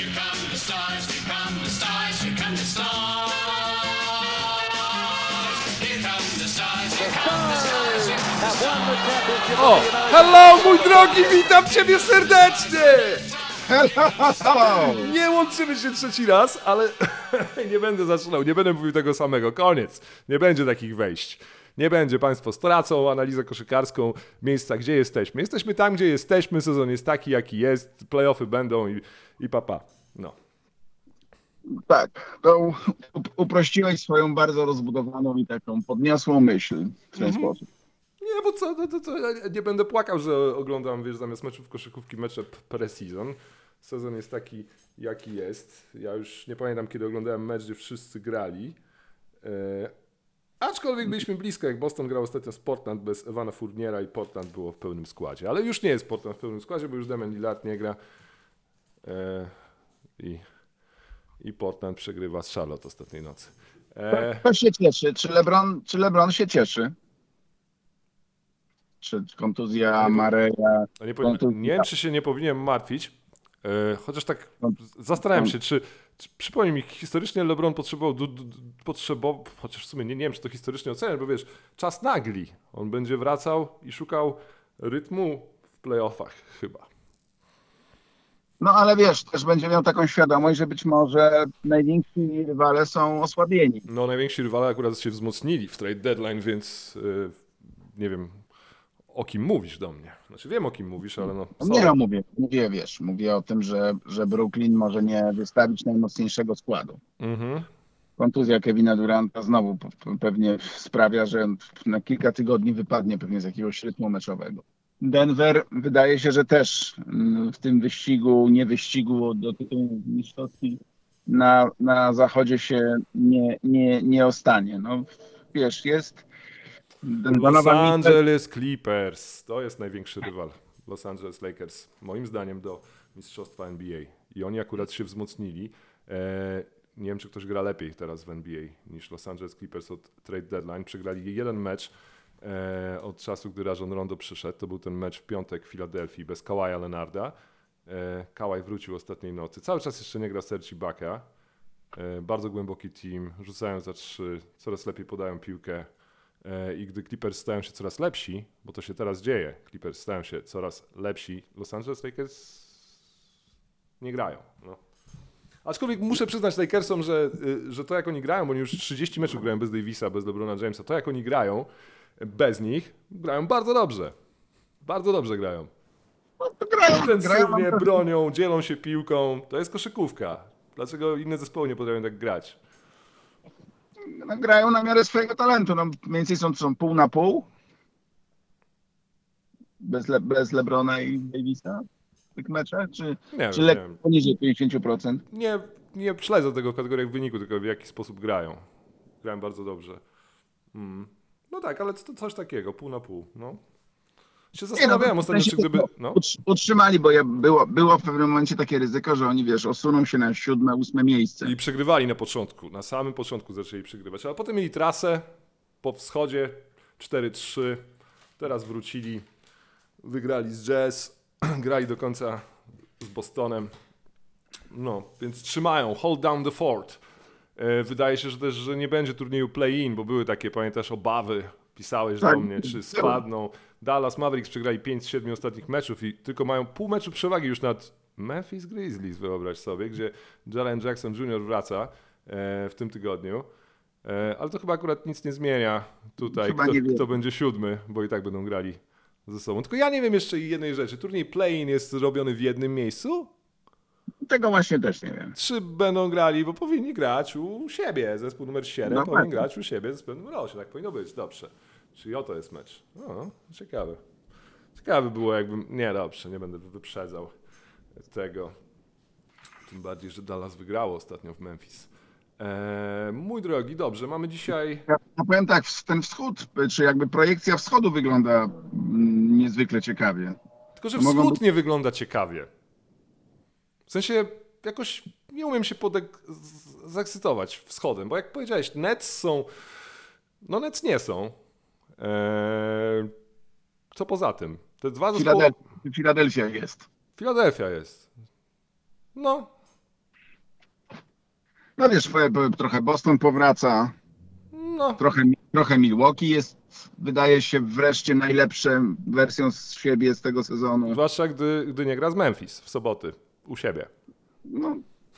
O, hello mój drogi, witam ciebie serdecznie! Nie łączymy się trzeci raz, ale nie będę zaczynał, nie będę mówił tego samego, koniec. Nie będzie takich wejść. Nie będzie, państwo stracą analizę koszykarską miejsca, gdzie jesteśmy. Jesteśmy tam, gdzie jesteśmy, sezon jest taki, jaki jest, playoffy będą i papa. No. Tak, to uprościłeś swoją bardzo rozbudowaną i taką podniosłą myśl w ten sposób. Nie, bo co, ja nie będę płakał, że oglądam, wiesz, zamiast meczów koszykówki mecze pre-season. Sezon jest taki, jaki jest. Ja już nie pamiętam, kiedy oglądałem mecz, gdzie wszyscy grali. Aczkolwiek byliśmy blisko, jak Boston grał ostatnio z Portland bez Evana Fourniera i Portland było w pełnym składzie. Ale już nie jest Portland w pełnym składzie, bo już Damian Lillard nie gra. I Portland przegrywa z Charlotte ostatniej nocy. Kto się cieszy? Czy LeBron się cieszy? Czy kontuzja Mareja? Nie wiem, czy się nie powinien martwić, chociaż tak zastanawiam się, czy przypomnij mi, historycznie LeBron potrzebował, chociaż w sumie nie wiem, czy to historycznie oceniać, bo wiesz, czas nagli. On będzie wracał i szukał rytmu w playoffach chyba. No ale wiesz, też będzie miał taką świadomość, że być może najwięksi rywale są osłabieni. No najwięksi rywale akurat się wzmocnili w trade deadline, więc nie wiem, o kim mówisz do mnie. Znaczy wiem, o kim mówisz, ale no... Nie, no mówię o tym, że Brooklyn może nie wystawić najmocniejszego składu. Kontuzja Kevina Duranta znowu pewnie sprawia, że na kilka tygodni wypadnie pewnie z jakiegoś rytmu meczowego. Denver wydaje się, że też w tym nie wyścigu do tytułu mistrzowskich na zachodzie się nie ostanie. No wiesz, jest... Los Angeles Clippers, to jest największy rywal. Los Angeles Lakers, moim zdaniem, do mistrzostwa NBA. I oni akurat się wzmocnili. Nie wiem, czy ktoś gra lepiej teraz w NBA niż Los Angeles Clippers od trade deadline. Przegrali jeden mecz od czasu, gdy Rajon Rondo przyszedł. To był ten mecz w piątek w Filadelfii bez Kawaja Leonarda. Kawaj wrócił ostatniej nocy. Cały czas jeszcze nie gra Serge Ibaka. Bardzo głęboki team, rzucają za 3, coraz lepiej podają piłkę. I gdy Clippers stają się coraz lepsi, bo to się teraz dzieje, Clippers stają się coraz lepsi, Los Angeles Lakers nie grają. No. Aczkolwiek muszę przyznać Lakersom, że to jak oni grają, bo oni już 30 meczów grają bez Davisa, bez LeBrona Jamesa, to jak oni grają bez nich, grają bardzo dobrze. Bardzo dobrze grają. Intensywnie bronią, dzielą się piłką, to jest koszykówka. Dlaczego inne zespoły nie potrafią tak grać? Grają na miarę swojego talentu. No, mniej więcej są pół na pół. Bez LeBrona i Davisa w tych meczach? Czy lekko poniżej 50%? Nie śledzę tego w kategoriach wyniku, tylko w jaki sposób grają. Grają bardzo dobrze. No tak, ale to coś takiego, pół na pół. No. Się zastanawiałem ostatnio, czy gdyby... No. Utrzymali, bo było w pewnym momencie takie ryzyko, że oni, wiesz, osuną się na 7., 8. miejsce. I przegrywali na początku, na samym początku zaczęli przegrywać, ale potem mieli trasę po wschodzie 4-3, teraz wrócili, wygrali z Jazz, grali do końca z Bostonem, no, więc trzymają, hold down the fort. Wydaje się, że też, że nie będzie turnieju play-in, bo były takie, pamiętasz, obawy, pisałeś do mnie, czy spadną. Dallas Mavericks przegrali 5 z 7 ostatnich meczów i tylko mają pół meczu przewagi już nad Memphis Grizzlies, wyobraź sobie, gdzie Jaren Jackson Jr. wraca w tym tygodniu. Ale to chyba akurat nic nie zmienia tutaj, kto będzie 7, bo i tak będą grali ze sobą. Tylko ja nie wiem jeszcze jednej rzeczy. Turniej play-in jest robiony w jednym miejscu? Tego właśnie też nie wiem. Czy będą grali, bo powinni grać u siebie. Zespół numer 7 powinien grać u siebie, zespół numer 8. Tak powinno być, dobrze. Czyli oto jest mecz. No, ciekawe. Ciekawe było jakbym... Nie, dobrze, nie będę wyprzedzał tego. Tym bardziej, że Dallas wygrało ostatnio w Memphis. Mój drogi, dobrze, mamy dzisiaj... Ja powiem tak, ten wschód, czy jakby projekcja wschodu wygląda niezwykle ciekawie. Tylko, że wschód nie wygląda ciekawie. W sensie jakoś nie umiem się zaekscytować wschodem, bo jak powiedziałeś, Nets są... No Nets nie są. Co poza tym? Te dwa zespoły... Filadelfia jest. Filadelfia jest. No, No wiesz, trochę Boston powraca, No, trochę Milwaukee jest, wydaje się, wreszcie najlepszą wersją z siebie z tego sezonu. zwłaszcza gdy nie gra z Memphis w soboty u siebie. No,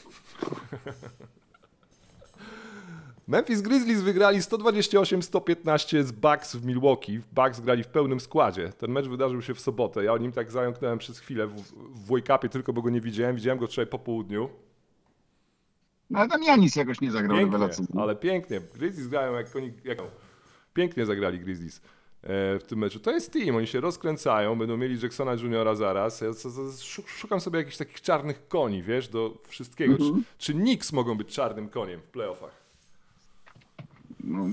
Memphis Grizzlies wygrali 128-115 z Bucks w Milwaukee. Bucks grali w pełnym składzie. Ten mecz wydarzył się w sobotę. Ja o nim tak zająknąłem przez chwilę w Wake-upie, tylko bo go nie widziałem. Widziałem go wczoraj po południu. no ale tam Janis jakoś nie zagrał Pięknie, rewelacyjnie. ale pięknie. Grizzlies grają pięknie zagrali Grizzlies w tym meczu. To jest team, oni się rozkręcają, będą mieli Jacksona Juniora zaraz. Ja szukam sobie jakichś takich czarnych koni, wiesz, do wszystkiego. Czy Knicks mogą być czarnym koniem w playoffach? No.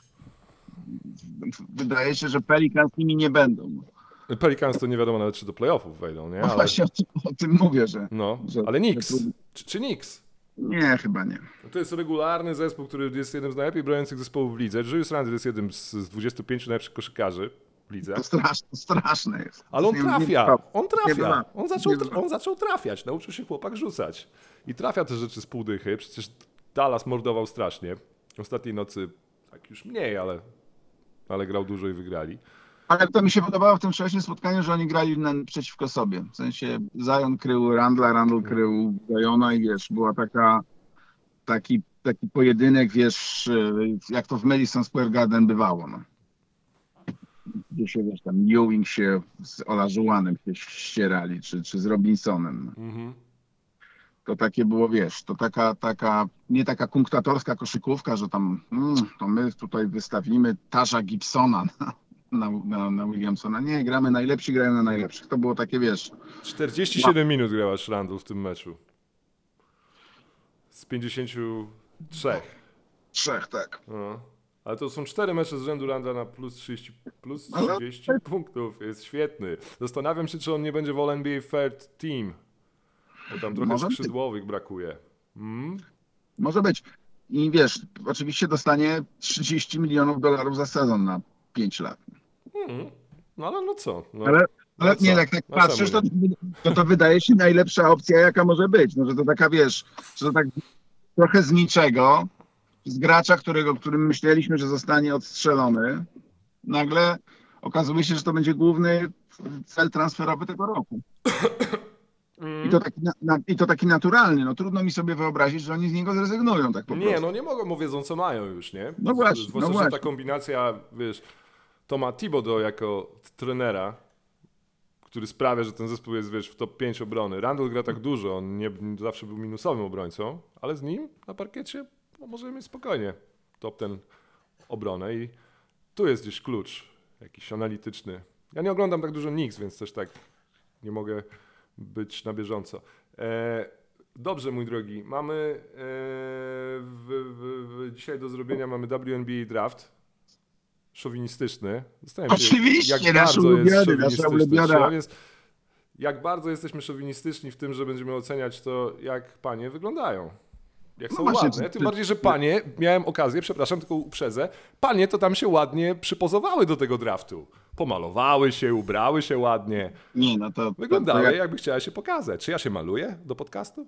Wydaje się, że Pelicans nimi nie będą. Pelicans to nie wiadomo nawet, czy do playoffów wejdą, nie? No właśnie o tym mówię, że... No, że ale Knicks. że Czy Knicks? Nie, chyba nie. To jest regularny zespół, który jest jednym z najlepiej broniących zespołów w lidze. Julius Randle jest jednym z 25 najlepszych koszykarzy w lidze. To straszne jest. Ale on trafia, Nie on zaczął trafiać, nauczył się chłopak rzucać. I trafia te rzeczy z pół dychy, przecież Dallas mordował strasznie. Ostatniej nocy tak już mniej, ale grał dużo i wygrali. Ale to mi się podobało w tym wczorajszym spotkaniu, że oni grali przeciwko sobie. W sensie Zion krył Randla, Randle krył Ziona i wiesz, była taki pojedynek, wiesz, jak to w Madison Square Garden bywało. No. Gdzie się, wiesz, tam Ewing się z Olajuwonem się ścierali, czy z Robinsonem. No. To takie było, wiesz, to nie taka kunktatorska koszykówka, że tam to my tutaj wystawimy Tasha Gibsona na Williamsona. Nie, gramy najlepsi, grają na najlepszych. To było takie, wiesz... 47 minut grała Randle w tym meczu. Z 53. Trzech, tak. No. Ale to są 4 mecze z rzędu Randla na plus 30 punktów. Jest świetny. Zastanawiam się, czy on nie będzie w All-NBA Third Team. Bo tam trochę skrzydłowych brakuje. Może być. I wiesz, oczywiście dostanie $30 milionów za sezon na 5 lat. No ale no co? No, ale nie, jak tak patrzysz, to wydaje się najlepsza opcja, jaka może być. No, że to taka, wiesz, że to tak trochę z niczego, z gracza, którym myśleliśmy, że zostanie odstrzelony, nagle okazuje się, że to będzie główny cel transferowy tego roku. I to taki naturalny. No trudno mi sobie wyobrazić, że oni z niego zrezygnują tak po prostu. Nie, no nie mogą, bo wiedzą co mają już, nie? No właśnie, zwłaszcza, że ta kombinacja, wiesz, Toma Thibodeau jako trenera, który sprawia, że ten zespół jest, wiesz, w top 5 obrony. Randle gra tak dużo, on nie zawsze był minusowym obrońcą, ale z nim na parkiecie możemy mieć spokojnie top ten obronę i tu jest gdzieś klucz jakiś analityczny. Ja nie oglądam tak dużo Knicks, więc też tak nie mogę być na bieżąco. Dobrze, mój drogi, mamy dzisiaj do zrobienia mamy WNBA Draft. Szowinistyczny. Oczywiście, jak bardzo jest szowinistyczny. Jak bardzo jesteśmy szowinistyczni w tym, że będziemy oceniać to, jak panie wyglądają. Jak są ładne. Tym bardziej, że panie, miałem okazję, przepraszam, tylko uprzedzę, panie to tam się ładnie przypozowały do tego draftu. Pomalowały się, ubrały się ładnie. Nie, no to... Wyglądały, jakby chciała się pokazać. Czy ja się maluję do podcastu?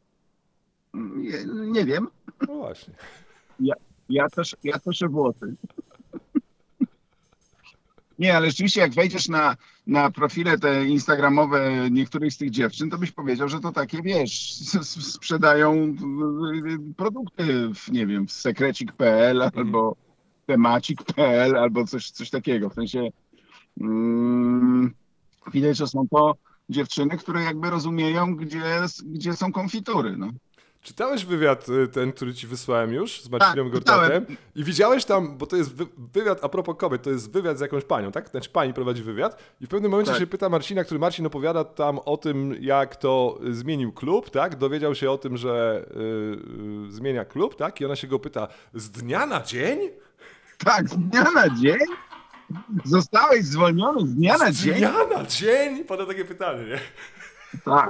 Nie wiem. No właśnie. Ja też włosy. Nie, ale rzeczywiście jak wejdziesz na profile te instagramowe niektórych z tych dziewczyn, to byś powiedział, że to takie, wiesz, sprzedają produkty, nie wiem, w sekrecik.pl albo temacik.pl albo coś takiego. W sensie widać, że są to dziewczyny, które jakby rozumieją, gdzie są konfitury. No. Czytałeś wywiad ten, który ci wysłałem już z Marcinem Gortatem i widziałeś tam, bo to jest wywiad a propos kobiet, to jest wywiad z jakąś panią, tak? Znaczy pani prowadzi wywiad i w pewnym momencie się pyta Marcina, który Marcin opowiada tam o tym, jak to zmienił klub, tak? Dowiedział się o tym, że zmienia klub, tak? I ona się go pyta, z dnia na dzień? Tak, z dnia na dzień? Zostałeś zwolniony z dnia na dzień? Z dnia na dzień? Pada takie pytanie, nie? Tak.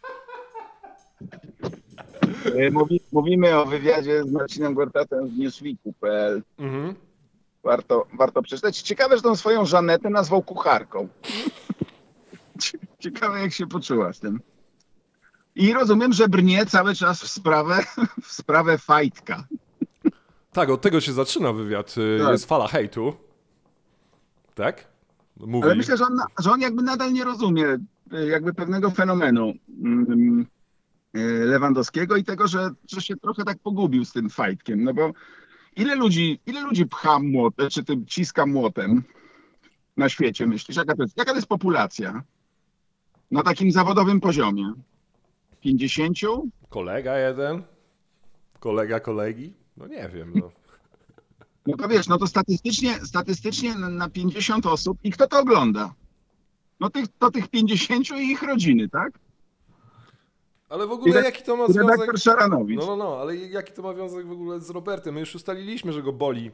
Mówimy o wywiadzie z Marcinem Gortatem z Newsweeku.pl. Warto przeczytać. Ciekawe, że tą swoją Żanetę nazwał kucharką. Ciekawe, jak się poczuła z tym. I rozumiem, że brnie cały czas w sprawę Fajtka. Tak, od tego się zaczyna wywiad. Tak. Jest fala hejtu. Tak? Mówi. Ale myślę, że on jakby nadal nie rozumie jakby pewnego fenomenu Lewandowskiego i tego, że się trochę tak pogubił z tym Fajtkiem. No bo ile ludzi pcha młotem, czy tym ciska młotem na świecie, myślisz? Jaka to jest populacja na takim zawodowym poziomie? 50? Kolega jeden? Kolega kolegi? No nie wiem. No. No to wiesz, no to statystycznie na 50 osób i kto to ogląda? No tych 50 i ich rodziny, tak? Ale w ogóle jaki to ma związek... Redaktor Szaranowicz. No, ale jaki to ma związek w ogóle z Robertem? My już ustaliliśmy, że go boli.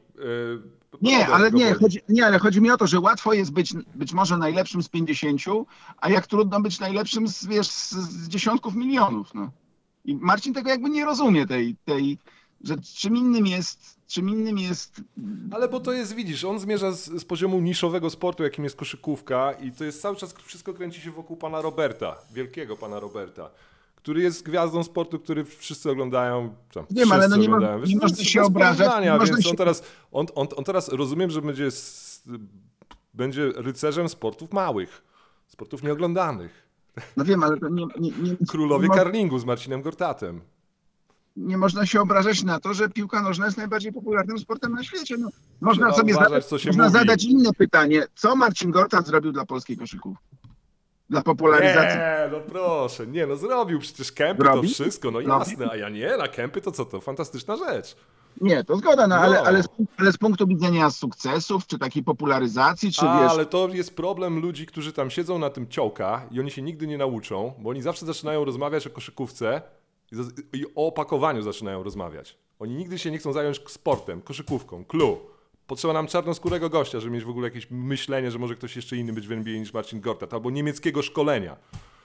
Ale chodzi mi o to, że łatwo jest być może najlepszym z 50, a jak trudno być najlepszym z dziesiątków milionów. No. I Marcin tego jakby nie rozumie że czym innym jest. Ale bo to jest, widzisz, on zmierza z poziomu niszowego sportu, jakim jest koszykówka i to jest cały czas, wszystko kręci się wokół pana Roberta, wielkiego pana Roberta, który jest gwiazdą sportu, który wszyscy oglądają. Wiem, ale no nie można się obrażać. On teraz rozumiem, że będzie rycerzem sportów małych, sportów nieoglądanych. No wiem, ale to nie Królowie curlingu z Marcinem Gortatem. Nie można się obrażać na to, że piłka nożna jest najbardziej popularnym sportem na świecie. No, można sobie zadać inne pytanie. Co Marcin Gortat zrobił dla polskiej koszykówki? Dla popularyzacji? Nie, no proszę, zrobił przecież kempy, to wszystko, no jasne, a ja nie, na kempy to co to? Fantastyczna rzecz. Nie, to zgoda, ale z punktu widzenia sukcesów, czy takiej popularyzacji, czy wiesz... Ale to jest problem ludzi, którzy tam siedzą na tym ciołka i oni się nigdy nie nauczą, bo oni zawsze zaczynają rozmawiać o koszykówce i o opakowaniu zaczynają rozmawiać. Oni nigdy się nie chcą zająć sportem, koszykówką, Potrzeba nam czarnoskórego gościa, żeby mieć w ogóle jakieś myślenie, że może ktoś jeszcze inny być w NBA niż Marcin Gortat, albo niemieckiego szkolenia.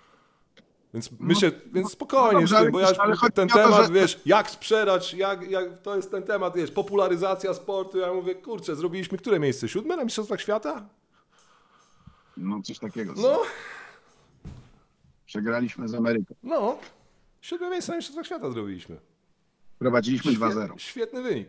Więc spokojnie z tym, bo ten temat, jak sprzedać, to jest ten temat, popularyzacja sportu. Ja mówię, kurczę, zrobiliśmy które miejsce? 7 na Mistrzostwach Świata? No, coś takiego. No. Przegraliśmy z Ameryką. No, 7 miejsce na Mistrzostwach Świata zrobiliśmy. Prowadziliśmy 2-0. Świetny wynik.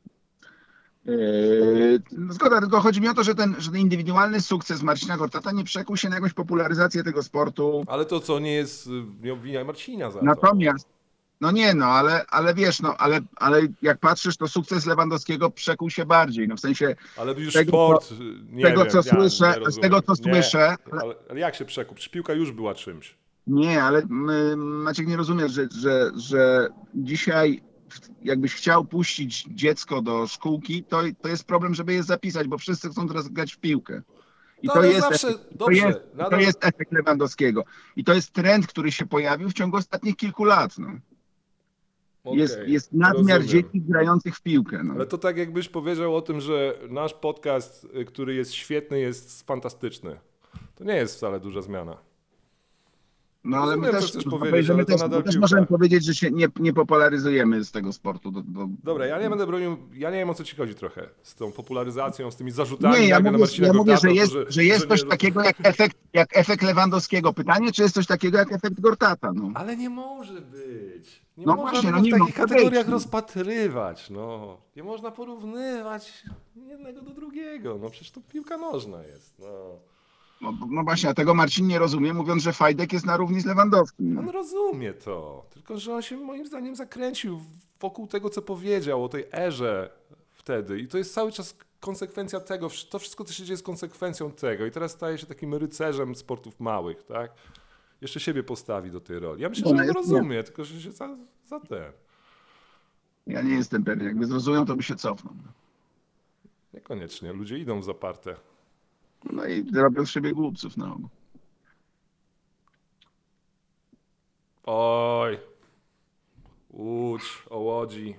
Zgoda, tylko chodzi mi o to, że ten indywidualny sukces Marcina Gortata nie przekuł się na jakąś popularyzację tego sportu. Ale to co, nie obwiniaj Marcina za to. Natomiast, ale wiesz, ale jak patrzysz, to sukces Lewandowskiego przekuł się bardziej, w sensie... Ale już tego, sport, z tego co słyszę... Ale jak się przekuł? Czy piłka już była czymś? Nie, ale Maciek nie rozumiesz, że dzisiaj jakbyś chciał puścić dziecko do szkółki, to jest problem, żeby je zapisać, bo wszyscy chcą teraz grać w piłkę. I to jest efekt Lewandowskiego. I to jest trend, który się pojawił w ciągu ostatnich kilku lat. No. Jest nadmiar dzieci grających w piłkę. No. Ale to tak jakbyś powiedział o tym, że nasz podcast, który jest świetny, jest fantastyczny. To nie jest wcale duża zmiana. No ale my też możemy powiedzieć, że się nie popularyzujemy z tego sportu. Dobra, ja nie będę bronił, ja nie wiem o co ci chodzi trochę z tą popularyzacją, z tymi zarzutami. Nie, ja mówię, że jest coś takiego jak efekt Lewandowskiego. Pytanie, czy jest coś takiego jak efekt Gortata. No. Ale nie może być. Nie no można właśnie, w takich kategoriach rozpatrywać. No. Nie można porównywać jednego do drugiego. No przecież to piłka nożna jest. No właśnie, a tego Marcin nie rozumie, mówiąc, że Fajdek jest na równi z Lewandowskim. On rozumie to, tylko że on się moim zdaniem zakręcił wokół tego, co powiedział o tej erze wtedy i to jest cały czas konsekwencja tego, to wszystko, co się dzieje jest konsekwencją tego i teraz staje się takim rycerzem sportów małych, tak? Jeszcze siebie postawi do tej roli. Ja myślę, że on rozumie, tylko że się za ten. Ja nie jestem pewien, jakby zrozumiał, to by się cofnął. Niekoniecznie, ludzie idą w zaparte. No i robią z siebie głupców, no. Oj. Łódź, o Łodzi.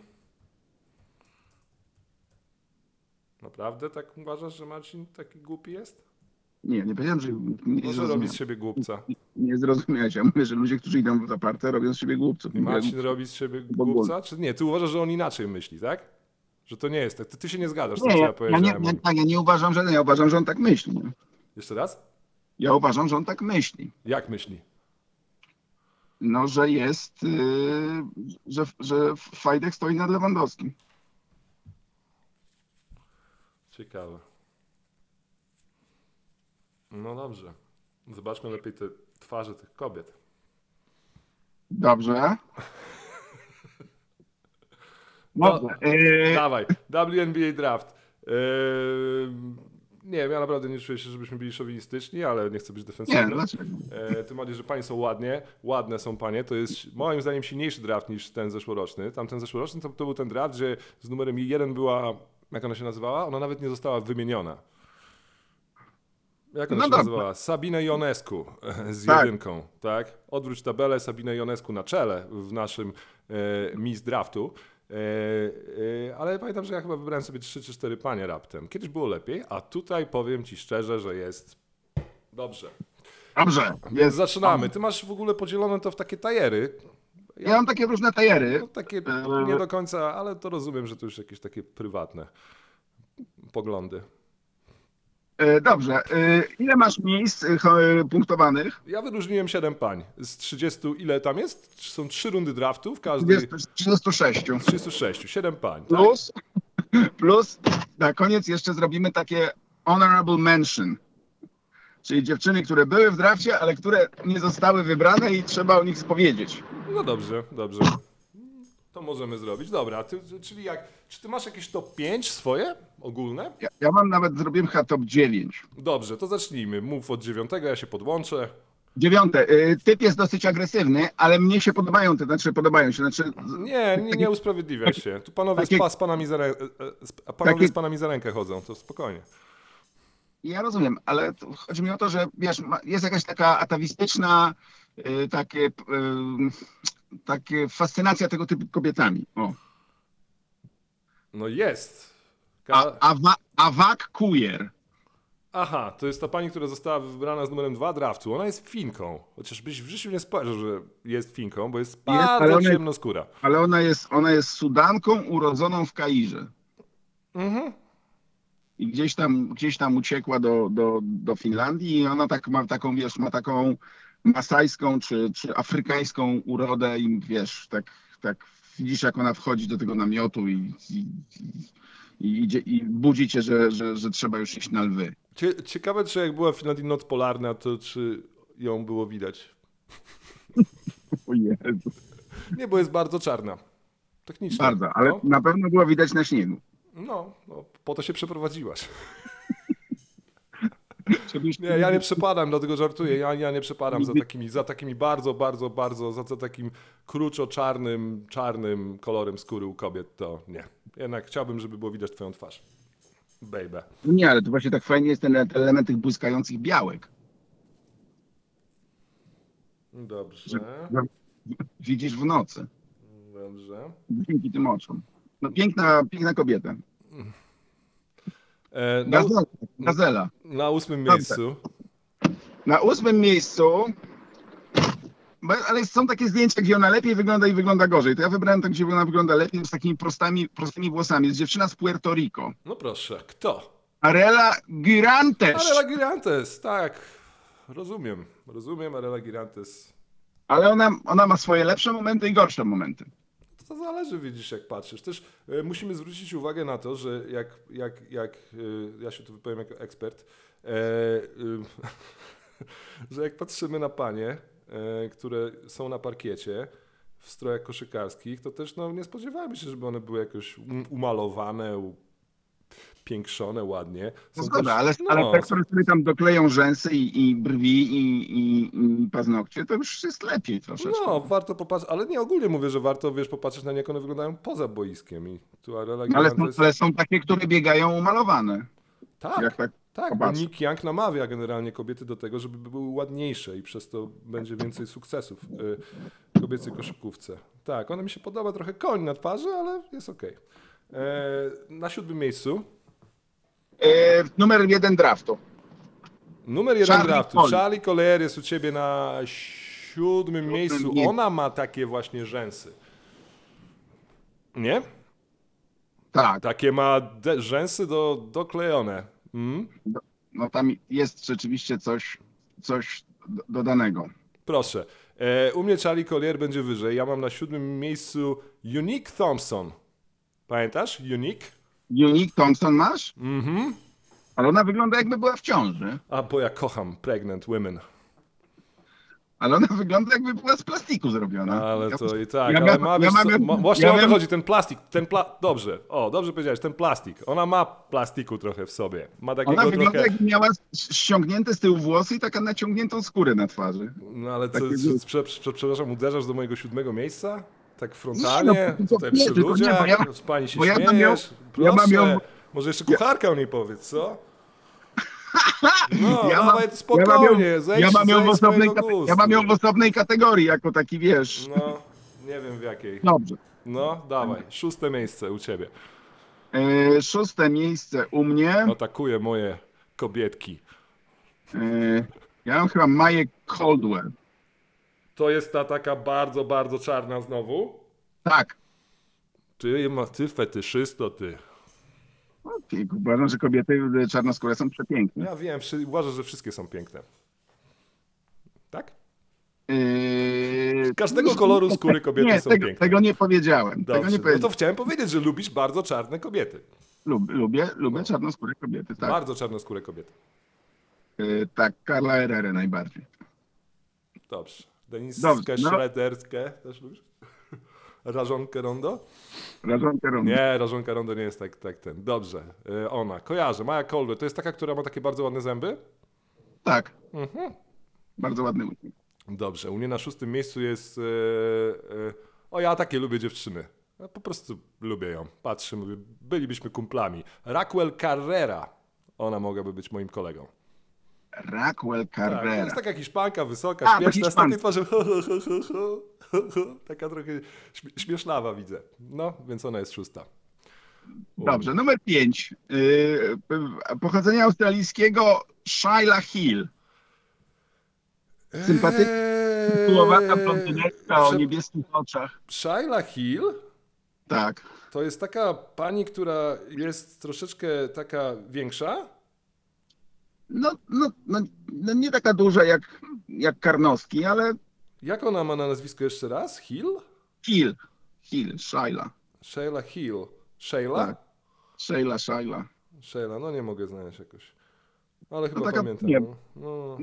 Naprawdę tak uważasz, że Marcin taki głupi jest? Nie powiedziałem, że nie może robi z siebie głupca. Nie zrozumiałeś. Ja mówię, że ludzie, którzy idą w zaparte, robią z siebie głupców. I Marcin robi z siebie głupca? Czy nie? Ty uważasz, że on inaczej myśli, tak? Że to nie jest tak. Ty się nie zgadzasz z tym, co ja powiedziałem. Ja nie uważam, ja uważam, że on tak myśli. Nie? Jeszcze raz? Ja uważam, że on tak myśli. Jak myśli? No, że jest, że Fajdek stoi nad Lewandowskim. Ciekawe. No dobrze. Zobaczmy lepiej te twarze tych kobiet. Dobrze. No, Dobrze. dawaj, WNBA Draft. Nie wiem, ja naprawdę nie czuję się, żebyśmy byli szowinistyczni, ale nie chcę być Nie, defensywny. dlaczego? Tym bardziej, że panie są ładne są panie. To jest moim zdaniem silniejszy draft niż ten zeszłoroczny. Tamten zeszłoroczny to był ten draft, gdzie z numerem 1 była, jak ona się nazywała? Ona nawet nie została wymieniona. Jak ona No się dobra. nazywała? Sabina Ionescu z Tak. jedynką, tak? Odwróć tabelę, Sabina Ionescu na czele w naszym Miss Draftu. Ale pamiętam, że ja chyba wybrałem sobie 3 czy 4 panie raptem. Kiedyś było lepiej, a tutaj powiem ci szczerze, że jest dobrze. Dobrze. Więc zaczynamy. Ty masz w ogóle podzielone to w takie tajery. Ja mam takie różne tajery. No, takie nie do końca, ale to rozumiem, że to już jakieś takie prywatne poglądy. Dobrze. Ile masz miejsc punktowanych? Ja wyróżniłem 7 pań. Z 30, ile tam jest? Są 3 rundy draftu, w każdej 36. z 36, 7 pań. Tak? Plus na koniec jeszcze zrobimy takie honorable mention. Czyli dziewczyny, które były w drafcie, ale które nie zostały wybrane i trzeba o nich powiedzieć. No dobrze, dobrze. To możemy zrobić. Dobra, czyli czy ty masz jakieś top 5 swoje ogólne? Ja mam nawet, zrobiłem chyba top 9. Dobrze, to zacznijmy. Mów od 9, ja się podłączę. 9. Typ jest dosyć agresywny, ale mnie się podobają te, podobają się. Nie usprawiedliwiaj się. Tu panowie takie- z panami takie- z panami za rękę chodzą, to spokojnie. Ja rozumiem, ale chodzi mi o to, że wiesz, jest jakaś taka atawistyczna takie fascynacja tego typu kobietami. O. No jest. Awak Kujer. Aha, to jest ta pani, która została wybrana z numerem 2 draftu. Ona jest Finką. Chociaż byś w życiu nie spojrzał, że jest Finką, bo jest ale bardzo ona- ciemnoskóra. Ale ona jest Sudanką urodzoną w Kairze. Mhm. I gdzieś tam uciekła do Finlandii i ona tak ma taką, wiesz, ma taką masajską czy afrykańską urodę i wiesz, tak widzisz jak ona wchodzi do tego namiotu i budzi cię, że trzeba już iść na lwy. Ciekawe, czy jak była w Finlandii noc polarna, to czy ją było widać. O Jezu. Nie, bo jest bardzo czarna. Technicznie. Bardzo, ale No, na pewno było widać na śniegu. no, po to się przeprowadziłaś. Żebyś- Nie, ja nie przepadam, dlatego żartuję. Ja nie przepadam za takimi bardzo, za takim czarnym kolorem skóry u kobiet, to nie. Jednak chciałbym, żeby było widać twoją twarz. Baby. Nie, ale to właśnie tak fajnie jest ten element tych błyskających białek. Dobrze, Widzisz w nocy. dobrze. Dzięki tym oczom. No piękna kobieta. Na, Gazela. na 8 miejscu. Na 8 miejscu, ale są takie zdjęcia, gdzie ona lepiej wygląda i wygląda gorzej. To ja wybrałem tak, gdzie ona wygląda lepiej, z takimi prostymi włosami. Jest dziewczyna z Puerto Rico. No proszę, kto? Arela Girantes. Arela Girantes, tak. Rozumiem Arela Girantes. Ale ona ma swoje lepsze momenty i gorsze momenty. To zależy, widzisz, jak patrzysz. Też musimy zwrócić uwagę na to, że ja się tu wypowiem jako ekspert, że jak patrzymy na panie, które są na parkiecie w strojach koszykarskich, to też nie spodziewałem się, żeby one były jakoś umalowane, piększone ładnie. No zgoda, ale te, które sobie tam dokleją rzęsy i brwi i paznokcie, to już jest lepiej troszeczkę. No, warto popatrzeć, ale nie ogólnie mówię, że warto, popatrzeć na nie, jak one wyglądają poza boiskiem. I tu Arela Girantes... Ale są takie, które biegają umalowane. Tak, Jak bo popatrzę. Nick Young namawia generalnie kobiety do tego, żeby były ładniejsze i przez to będzie więcej sukcesów w kobiecej koszykówce. Tak, ona mi się podoba, trochę koń na twarzy, ale jest okej. Na 7 miejscu. Numer 1 draftu. Numer 1 Charlie draftu. Collier. Charlie Collier jest u ciebie na 7 miejscu. miejscu. Ona ma takie właśnie rzęsy. Nie? Tak. Takie ma rzęsy doklejone. No tam jest rzeczywiście coś dodanego. Proszę. U mnie Charlie Collier będzie wyżej. Ja mam na 7. miejscu Unique Thompson. Pamiętasz? Unique? Unique Thompson masz? Mhm. Ale ona wygląda jakby była w ciąży. A, bo ja kocham pregnant women. Ale ona wygląda jakby była z plastiku zrobiona. Ale Ja to muszę- i tak, ja ale miałem- ma, wiesz, ja co, miałem- właśnie ja o to miałem- chodzi, ten plastik, dobrze, dobrze powiedziałeś, ten plastik, ona ma plastiku trochę w sobie, ma takiego Ona wygląda trochę, jakby miała ściągnięte z tyłu włosy i taka naciągniętą skórę na twarzy. no ale co, takie- przepraszam, uderzasz do mojego 7. miejsca? Tak Nie, frontalnie, no, tutaj nie, przy tylko nie, ludziach, bo ja- pani się bo ja śmiejesz, tam ja mam proszę, ją- może jeszcze kucharka o niej powiedz, co? No, Ja mam- dawaj spokojnie, zejdź ja mam ją w z osobnej, mojego gustu. ja mam ją w osobnej kategorii, jako taki, wiesz. No, nie wiem w jakiej. Dobrze. No, dawaj, 6. miejsce u ciebie. 6. miejsce u mnie. Atakuje moje kobietki. Ja mam chyba Maję Caldwell. To jest ta taka bardzo, bardzo czarna znowu. Tak. Ty fetyszysto, ty. Uważam, że kobiety czarnoskóre są przepiękne. Ja wiem, uważasz, że wszystkie są piękne. Tak? Każdego koloru skóry kobiety nie, są tego, piękne. Tego nie powiedziałem. Tego Dobrze, nie no powiedziałem. to chciałem powiedzieć, że lubisz bardzo czarne kobiety. Lubię czarnoskóre kobiety, tak. Bardzo czarnoskóre kobiety. Tak, Karla Herrera najbardziej. Dobrze. Deniskę Dobrze, no. Schroederskę też lubisz? Rażonkę Rondo? Rażonkę Rondo. Nie, Rażonka Rondo nie jest tak ten. Dobrze. Ona. Kojarzę. Maja Caldwell. To jest taka, która ma takie bardzo ładne zęby? Tak. Mhm. Bardzo ładny uśmiech. Dobrze, u mnie na 6. miejscu jest. O, ja takie lubię dziewczyny. Ja po prostu lubię ją. Patrzę, mówię, bylibyśmy kumplami. Raquel Carrera. Ona mogłaby być moim kolegą. Raquel Tak, to Carrera. jest taka hiszpanka, wysoka, A, to śmieszna, z takiej Hiszpanka. twarzy. Taka trochę śmiesznawa widzę. No, więc ona jest 6. Dobrze, numer 5. Pochodzenia australijskiego Shyla Hill. Sympatyczna, kulowata blondyneczka o niebieskich oczach. Shyla Hill? Tak. To jest taka pani, która jest troszeczkę taka większa? No nie taka duża jak Karnowski, ale Jak ona ma na nazwisko jeszcze raz? Hill? Hill, Shyla. Shayla Hill. Shayla? Tak. Shyla. Shayla, no nie mogę znaleźć jakoś. Ale chyba taka- pamiętam. nie. No,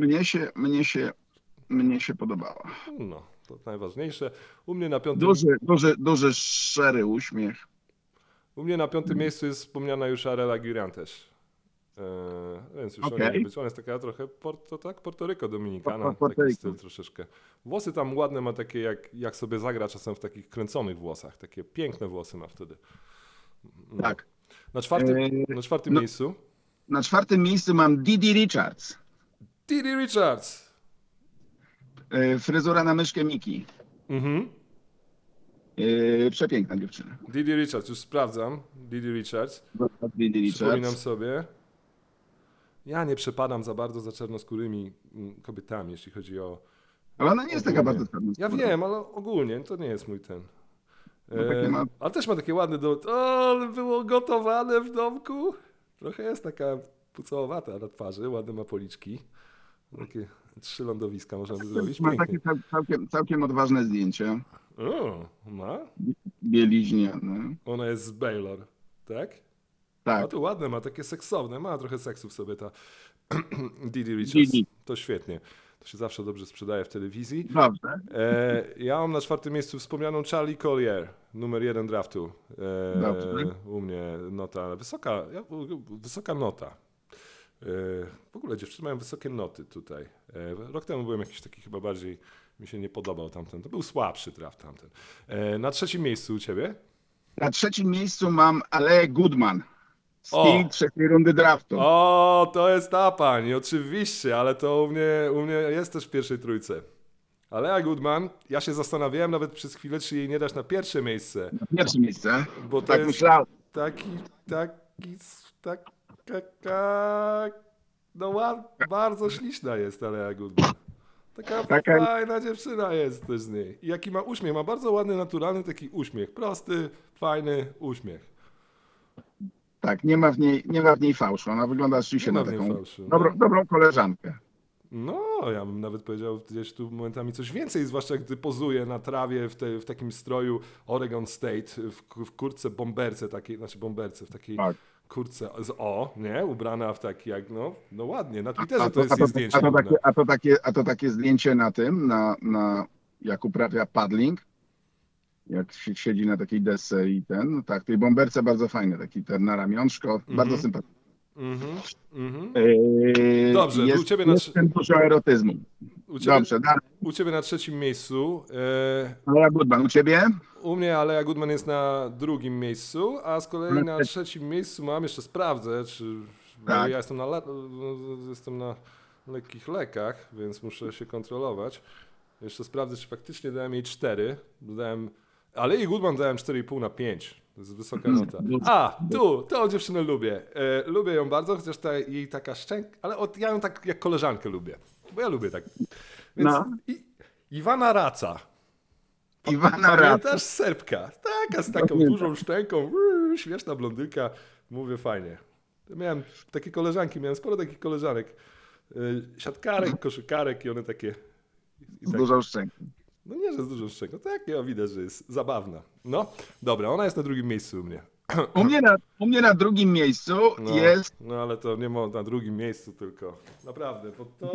Mnie się podobała. no, to najważniejsze. U mnie na 5. Duży, szczery uśmiech. U mnie na 5. miejscu jest wspomniana już Arela Guiran też. Więc już Okej. ona nie być. Ona jest taka trochę Portoryko Dominikana, Porto taki Rico. styl troszeczkę. Włosy tam ładne ma takie, jak sobie zagra czasem w takich kręconych włosach. Takie piękne włosy ma wtedy. No. Tak. Na 4. no- miejscu Na 4. miejscu mam Didi Richards. Didi Richards. Fryzura na myszkę Miki. Mhm. Przepiękna dziewczyna. Didi Richards, już sprawdzam. Didi Richards. Didi Przypominam Richards. sobie. Ja nie przepadam za bardzo za czarnoskórymi kobietami, jeśli chodzi o... Ale ona nie jest taka ogólnie. bardzo czarna. Ja wiem, ale ogólnie to nie jest mój ten. No takie ma- Ale też ma takie ładne ale było gotowane w domku. Trochę jest taka pucałowata na twarzy, ładne ma policzki. Takie 3 lądowiska można by zrobić. Ma Pięknie. takie całkiem odważne zdjęcie. O, ma? Bieliźniane. Ona jest z Baylor, tak? A Tak. to ładne, ma takie seksowne, ma trochę seksu w sobie ta Didi Richards. Didi. To świetnie. To się zawsze dobrze sprzedaje w telewizji. Dobrze. Ja mam na 4. miejscu wspomnianą Charlie Collier, numer 1 draftu. Dobrze. U mnie nota wysoka nota. W ogóle dziewczyny mają wysokie noty tutaj. Rok temu byłem jakiś taki chyba bardziej, mi się nie podobał tamten. To był słabszy draft tamten. Na 3. miejscu u ciebie? Na 3. miejscu mam Aleę Goodman. Z O! tej 3. rundy draftu. O, to jest ta pani, oczywiście, ale to u mnie jest też w pierwszej trójce. Alea Goodman, ja się zastanawiałem nawet przez chwilę, czy jej nie dać na pierwsze miejsce, Na 1. miejsce. bo to Tak jest myślałem. bardzo śliczna jest Alea Goodman. Taka fajna dziewczyna jest też z niej. I jaki ma uśmiech, ma bardzo ładny, naturalny taki uśmiech, prosty, fajny uśmiech. Tak, nie ma w niej fałszu. Ona wygląda rzeczywiście Nie ma na w niej taką fałszu, no. dobrą koleżankę. No, ja bym nawet powiedział gdzieś tu momentami coś więcej, zwłaszcza gdy pozuje na trawie w takim stroju Oregon State, w kurtce bomberce takiej, znaczy bomberce, w takiej Tak. kurtce z O, nie? Ubrana w taki jak, no ładnie, na Twitterze to jest jej zdjęcie. A to takie zdjęcie na tym, jak uprawia paddling, jak siedzi na takiej desce i no tak, tej bomberce bardzo fajne, taki ten na ramionczko, bardzo sympatyczny. Dobrze, jest, u ciebie jest ten dużo erotyzmu. Dobrze, dalej. U ciebie na trzecim miejscu. Aleja Goodman, u ciebie? U mnie Aleja Goodman jest na drugim miejscu, a z kolei na trzecim miejscu jeszcze sprawdzę, bo Tak. ja jestem na lekkich lekach, więc muszę się kontrolować. Jeszcze sprawdzę, czy faktycznie dałem jej 4. Alei Goodman dałem 4,5 na 5. To jest wysoka nota. Tą dziewczynę lubię. Lubię ją bardzo, chociaż jej taka szczęka, ale ja ją tak jak koleżankę lubię. Bo ja lubię tak. Więc Iwana Raca. Pamiętasz? Serbka. Taka z taką dużą szczęką. Śmieszna blondynka. Mówię fajnie. Miałem takie koleżanki, miałem sporo takich koleżanek. Siatkarek, koszykarek i one takie... Z dużą szczęką. No nie, że z dużą szczęką. Tak, ja widać, że jest zabawna. No, dobra, ona jest na drugim miejscu u mnie. U mnie na drugim miejscu jest... No ale to nie ma na drugim miejscu tylko. Naprawdę. Bo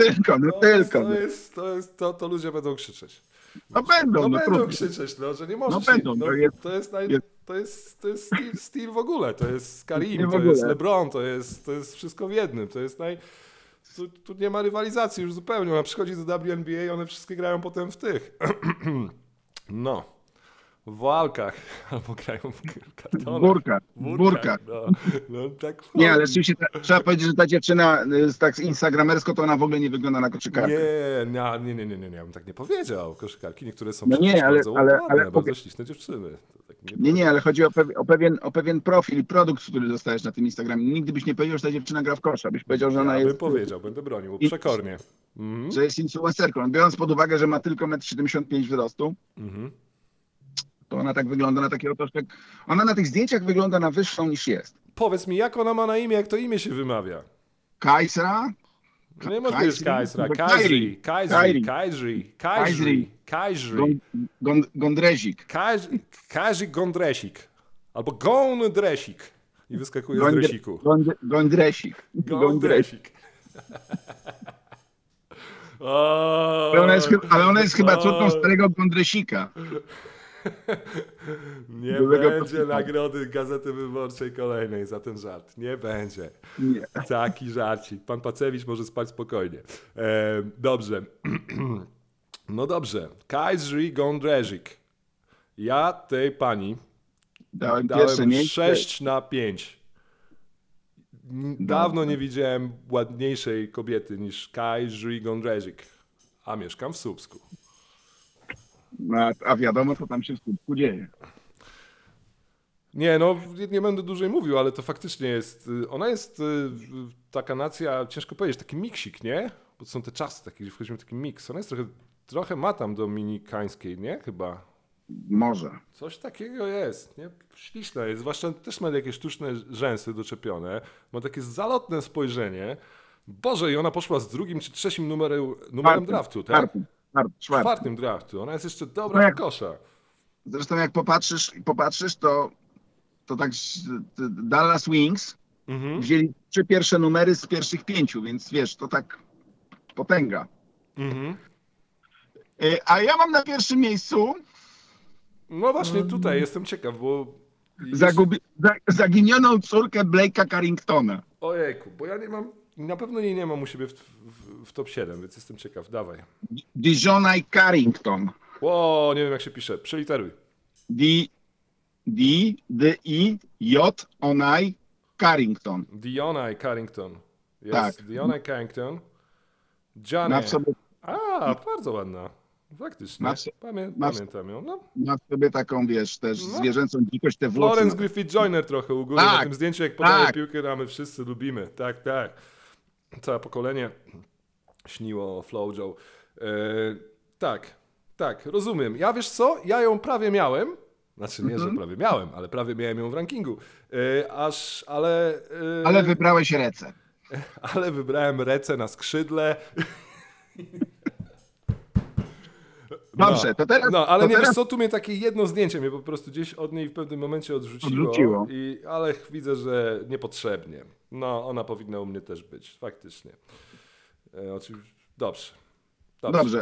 to ludzie będą krzyczeć. No będą krzyczeć, że nie możesz. To jest styl w ogóle. To jest Karim, to jest LeBron, to jest wszystko w jednym. To jest Tu nie ma rywalizacji już zupełnie. Ona przychodzi do WNBA i one wszystkie grają potem w tych. No. W walkach albo grają w kartonach. W burkach. No, tak nie, ale rzeczywiście trzeba powiedzieć, że ta dziewczyna tak instagramersko to ona w ogóle nie wygląda na koszykarkę. Nie, ja bym tak nie powiedział. Koszykarki niektóre są bardzo ładne, bardzo śliczne dziewczyny. Tak ale chodzi o pewien profil i produkt, który dostajesz na tym Instagramie. Nigdy byś nie powiedział, że ta dziewczyna gra w kosza. Byś powiedział, że ona jest... Ja bym powiedział, będę bronił, przekornie. Że jest influencerką. Biorąc pod uwagę, że ma tylko 1,75 m wzrostu, to ona tak wygląda na takiego troszkę... Ona na tych zdjęciach wygląda na wyższą niż jest. Powiedz mi, jak ona ma na imię, jak to imię się wymawia? Kajsra? Nie może być Kajsra. Kajri. Gondrezik. Kajri Gondresik. Albo Gondresik. I wyskakuje z dresiku. Gondresik. Ale ona jest chyba córką starego Gondresika. Nie będzie nagrody Gazety Wyborczej kolejnej za ten żart. Nie będzie. Nie. Taki żarcik. Pan Pacewicz może spać spokojnie. Dobrze. No dobrze. Kajri Gondresik. Ja tej pani dałem 6 na 5. Dawno nie widziałem ładniejszej kobiety niż Kajri Gondresik. A mieszkam w Słupsku. A wiadomo, co tam się w Słupsku dzieje. Nie będę dłużej mówił, ale to faktycznie jest... Ona jest taka nacja, ciężko powiedzieć, taki miksik, nie? Bo to są te czasy takie, gdzie wchodzimy w taki miks. Ona jest trochę ma tam dominikańskiej, nie? Chyba. Może. Coś takiego jest, nie? Śliczna jest, zwłaszcza też ma jakieś sztuczne rzęsy doczepione. Ma takie zalotne spojrzenie. Boże, i ona poszła z drugim czy trzecim numerem draftu, tak? Czwartym draftu. Ona jest jeszcze dobra w kosza. Zresztą jak popatrzysz to tak Dallas Wings wzięli 3 pierwsze numery z pierwszych 5, więc wiesz, to tak potęga. A ja mam na pierwszym miejscu... No właśnie tutaj jestem ciekaw, bo... Zaginioną córkę Blake'a Carringtona. Ojejku, bo ja nie mam... Na pewno jej nie mam u siebie w top 7, więc jestem ciekaw. Dawaj. Dijonai Carrington. Nie wiem jak się pisze. Przeliteruj. D-I-J-O-N-I Carrington. Dionai Carrington. Jest tak. Dionai Carrington. Bardzo ładna. Faktycznie. Pamiętam ją. No. Ma w sobie taką, wiesz, też zwierzęcą dzikość, te włosy. Florence Griffith Joyner trochę u góry na tym zdjęciu, jak podaje piłkę, a my wszyscy lubimy. Tak. Całe pokolenie śniło o Flojo. Tak, rozumiem. Ja wiesz co? Ja ją prawie miałem. Znaczy nie, że prawie miałem, ale prawie miałem ją w rankingu. Ale wybrałeś Recę. Ale wybrałem Recę na skrzydle. Dobrze, to teraz... No, ale to nie teraz wiesz co, tu mnie takie jedno zdjęcie mnie po prostu gdzieś od niej w pewnym momencie odrzuciło. Ale widzę, że niepotrzebnie. No, ona powinna u mnie też być, faktycznie. Oczywiście, dobrze. Dobrze.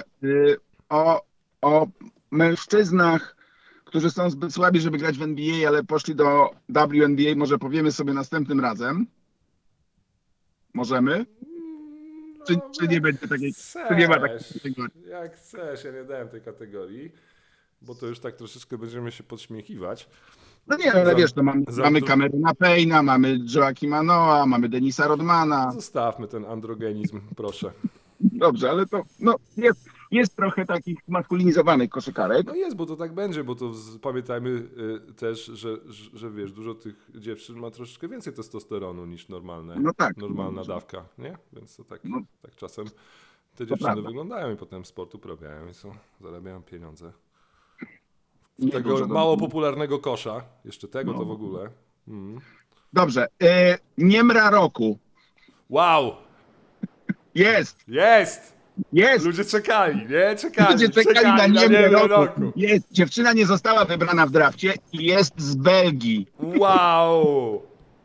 O mężczyznach, którzy są zbyt słabi, żeby grać w NBA, ale poszli do WNBA, może powiemy sobie następnym razem. Możemy? Czy nie będzie takiej, czy nie ma takiej kategorii? Jak chcesz, ja nie dałem tej kategorii, bo to już tak troszeczkę będziemy się podśmiechiwać. No nie, ale wiesz, to mamy Camerona Payne'a, mamy Joaquima Noah, mamy Denisa Rodmana. Zostawmy ten androgenizm, proszę. Dobrze, ale to jest trochę takich maskulinizowanych koszykarek. No jest, bo to tak będzie, bo to pamiętajmy też, że wiesz, dużo tych dziewczyn ma troszeczkę więcej testosteronu niż normalna dawka, nie? Więc to tak czasem te dziewczyny wyglądają i potem sport uprawiają i zarabiają pieniądze. Tego mało popularnego kosza, jeszcze tego to w ogóle. Dobrze, Niemra roku. Wow! Jest! Ludzie czekali, nie? Ludzie czekali na Niemrę roku. Jest! Dziewczyna nie została wybrana w drafcie i jest z Belgii. Wow!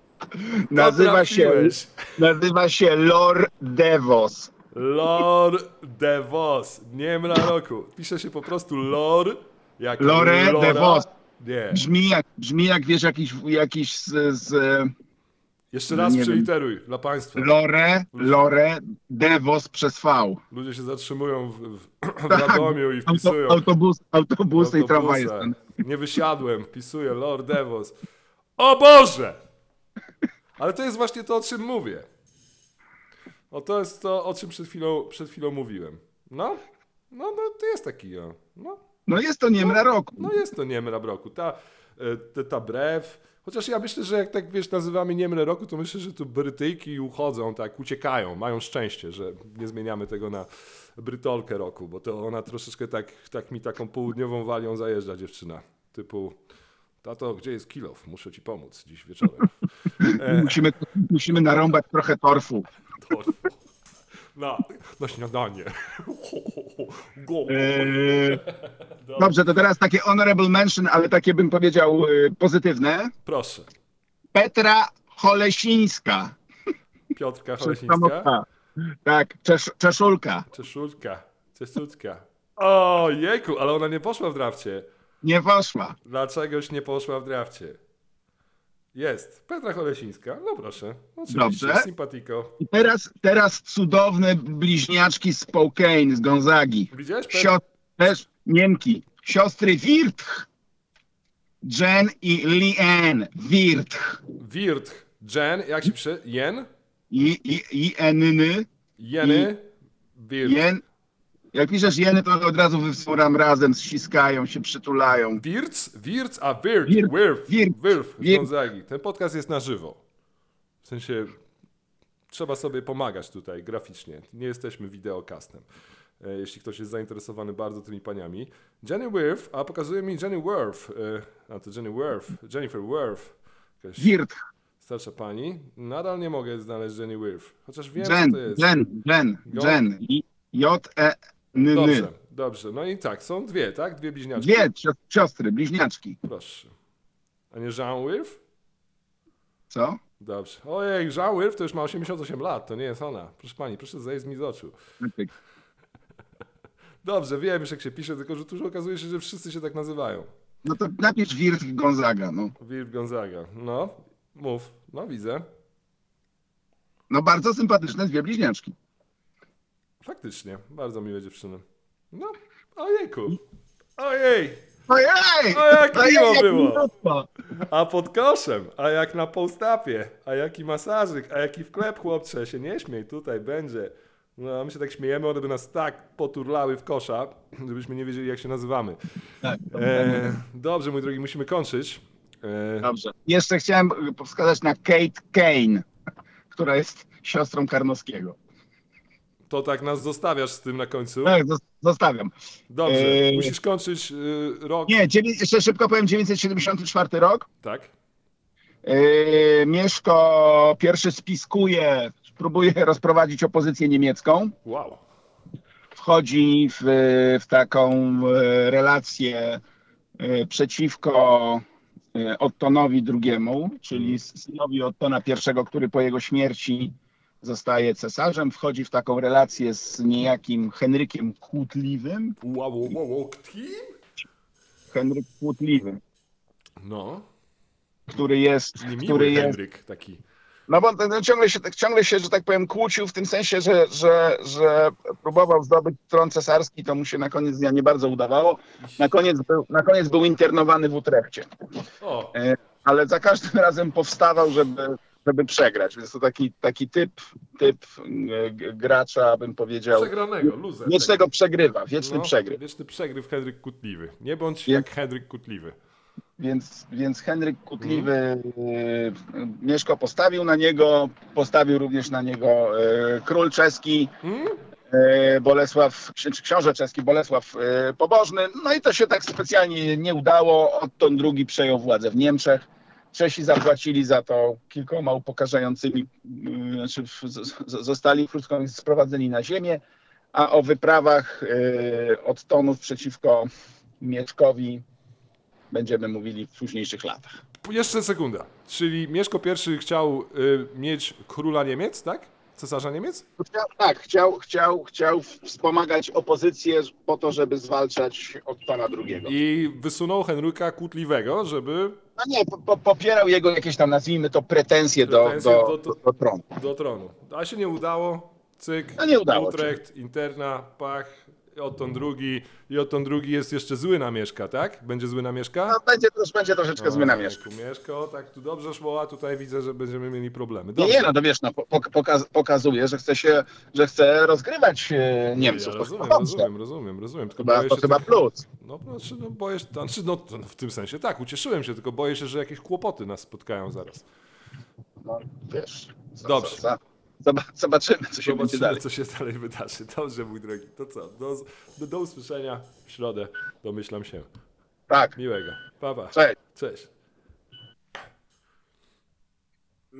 Nazywa się Laure Devos. Laure Devos, Niemra roku. Pisze się po prostu Laure. Laure Devos. Nie. Brzmi jak wiesz, jakiś z Jeszcze raz przeliteruj dla państwa. Laure Devos przez V. Ludzie się zatrzymują w Radomiu i wpisują. Autobusy i tramwaje. Nie wysiadłem, wpisuję Laure Devos. O Boże! Ale to jest właśnie to, o czym mówię. To jest to, o czym przed chwilą mówiłem. No, to jest taki, No jest to Niemra roku. No jest to Niemra roku. Ta brew. Chociaż ja myślę, że jak tak wiesz, nazywamy Niemrę roku, to myślę, że tu Brytyjki uchodzą, tak, uciekają, mają szczęście, że nie zmieniamy tego na Brytolkę roku, bo to ona troszeczkę tak mi taką południową walią zajeżdża dziewczyna. Typu, tato, gdzie jest kilof? Muszę ci pomóc dziś wieczorem. Musimy narąbać trochę torfu. Na śniadanie. Dobrze, to teraz takie honorable mention, ale takie bym powiedział pozytywne. Proszę. Petra Cholesińska. Piotrka Cholesińska. Tak, Czeszulka. Czeszulka. O jejku, ale ona nie poszła w drafcie. Nie poszła. Dlaczegoś nie poszła w drafcie? Jest. Petra Cholesińska. No proszę. Oczywiście. Dobrze. Simpatiko. I teraz cudowne bliźniaczki z Spokane, z Gonzagi. Widziałeś? Też Niemki. Siostry Wirtch. Jen i Liane. Wirtch. Jen, jak się pisze? Jen? N-ny. Jeny. Wirtch. Jak piszesz jeny, to od razu wysłuram razem, ściskają się, przytulają. Wirtz, a Wirth z Gonzagi. Ten podcast jest na żywo. W sensie trzeba sobie pomagać tutaj graficznie. Nie jesteśmy wideokastem. Jeśli ktoś jest zainteresowany bardzo tymi paniami. Jenny Wirth, a pokazuje mi Jenny Worth. Jennifer Worth. Wirth. Starsza pani. Nadal nie mogę znaleźć Jenny Wirth. Chociaż wiem, co to jest. Jen. J-E-N-N. Dobrze. No i tak, są dwie, tak? Dwie bliźniaczki. Dwie siostry, bliźniaczki. Proszę. A nie Jean Wirth? Co? Dobrze. Ojej, Jean Wirth to już ma 88 lat, to nie jest ona. Proszę pani, proszę zejść mi z oczu. Dobrze, wiem już jak się pisze, tylko że tu okazuje się, że wszyscy się tak nazywają. No to napisz Wirth Gonzaga, no. Wirth Gonzaga. No, mów. No, widzę. No bardzo sympatyczne dwie bliźniaczki. Faktycznie, bardzo miłe dziewczyny. No, ojejku. Ojej! O jak miło było! A pod koszem, a jak na półstapie, a jaki masażyk, a jaki wklep, chłopcze, się nie śmiej, tutaj będzie. No, a my się tak śmiejemy, one by nas tak poturlały w kosza, żebyśmy nie wiedzieli, jak się nazywamy. Tak, dobrze, mój drogi, musimy kończyć. Dobrze. Jeszcze chciałem wskazać na Kate Kane, która jest siostrą Karnowskiego. To tak nas zostawiasz z tym na końcu? Tak, zostawiam. Dobrze, musisz kończyć rok. Nie, jeszcze szybko powiem, 974 rok. Tak. Mieszko I spiskuje, próbuje rozprowadzić opozycję niemiecką. Wow. wchodzi w taką relację przeciwko Ottonowi II, czyli synowi Ottona I, który po jego śmierci zostaje cesarzem, wchodzi w taką relację z niejakim Henrykiem Kłótliwym. Kim? Henryk Kłótliwy, No, który jest, Henryk taki. no bo ten ciągle się, że tak powiem, kłócił w tym sensie, że próbował zdobyć tron cesarski, to mu się na koniec dnia nie bardzo udawało. Na koniec był internowany w Utrechcie. O, Ale za każdym razem powstawał, żeby przegrać. Więc to taki typ gracza, bym powiedział, przegranego, loser. wiecznego przegrywa, wieczny przegryw. Wieczny przegryw Henryk Kłótliwy. Nie bądź Więc- jak Henryk Kłótliwy. Więc Henryk Kłótliwy Mieszko postawił również na niego król czeski, książę czeski Bolesław Pobożny. No i to się tak specjalnie nie udało. Otton II przejął władzę w Niemczech. Czesi zapłacili za to kilkoma upokarzającymi, znaczy zostali krótko mówiąc sprowadzeni na ziemię, a o wyprawach Ottonów przeciwko Mieszkowi będziemy mówili w późniejszych latach. Jeszcze sekunda. Czyli Mieszko I chciał mieć króla Niemiec, tak? Cesarza Niemiec? Chciał wspomagać opozycję po to, żeby zwalczać Ottona II. I wysunął Henryka Kłótliwego, żeby No nie, popierał jego jakieś tam, nazwijmy to, pretensje do tronu. do tronu. A się nie udało. Cyk, No nie udało Utrecht, interna, pach, Otton II. I Otton II jest jeszcze zły na Mieszka, tak? Będzie zły na Mieszka? No, będzie troszeczkę zły na Mieszka. Mieszko, tak tu dobrze szło, a tutaj widzę, że będziemy mieli problemy. Nie, no to wiesz, no, pokazuje, że chce rozgrywać Niemców. Ja rozumiem. Tylko To chyba plus. boję się, w tym sensie tak, ucieszyłem się, tylko boję się, że jakieś kłopoty nas spotkają zaraz. No, wiesz. Dobrze. Zobaczymy, co się będzie dalej. Co się dalej wydarzy. Dobrze, mój drogi. To co? Do usłyszenia w środę. Domyślam się. Tak. Miłego. Pa, pa. Cześć. Cześć.